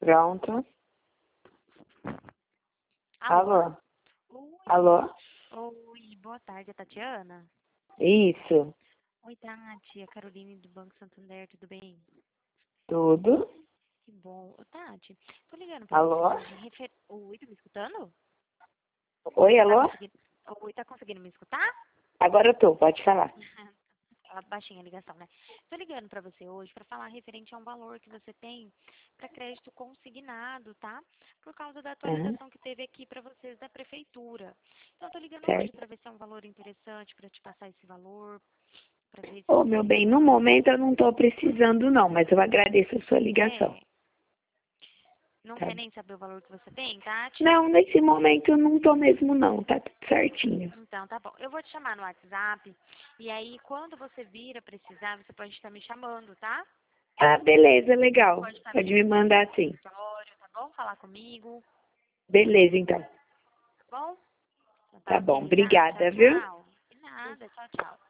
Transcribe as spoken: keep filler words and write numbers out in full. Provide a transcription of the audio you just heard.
Pronto. Alô? Alô? Oi. Alô? Oi, boa tarde, é Tatiana? Isso. Oi, Tati, é Caroline do Banco Santander, tudo bem? Tudo? Que bom. Ô, Tati, tô ligando pra você Alô? hoje. Refer... Oi, tá me escutando? Oi, Tá alô? conseguindo... Oi, tá conseguindo me escutar? Agora eu tô, pode falar. Ela baixinha a ligação, né? Tô ligando pra você hoje pra falar referente a um valor que você tem pra crédito consignado, tá? Por causa da Aham, atualização que teve aqui pra vocês da prefeitura. Então, eu tô ligando hoje certo. pra ver se é um valor interessante pra te passar esse valor, pra ver se Ô, meu você bem, no tá... momento eu não tô precisando não, mas eu agradeço a sua ligação. É, não Tá? quer nem saber o valor que você tem, Tati? Não, nesse momento eu não tô mesmo não, tá tudo certinho. Então, tá bom. Eu vou te chamar no WhatsApp e aí, quando você vir a precisar, você pode estar me chamando, tá? Ah, beleza, legal. Pode estar me Pode me chamando aqui mandar no sim. escritório, tá bom? Falar comigo, Beleza, então. tá bom? Então tá Tá bom, ok, tá? Tchau, obrigada, viu? tchau. De nada, tchau, tchau.